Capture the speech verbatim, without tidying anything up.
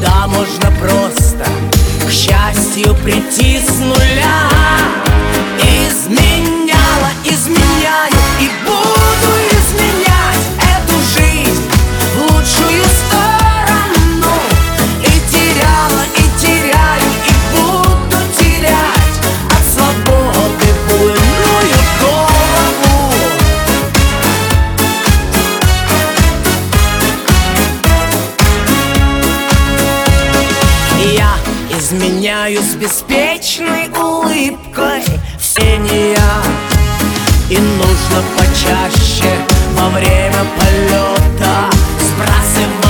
куда можно просто к счастью прийти с нуля. Изменяла, изменяю и буду изменять эту жизнь в лучшую сторону. И теряла, и теряю, и буду терять от свободы буйную голову. Я изменяю с беспечной улыбкой, все не я. И нужно почаще во время полета сбрасывать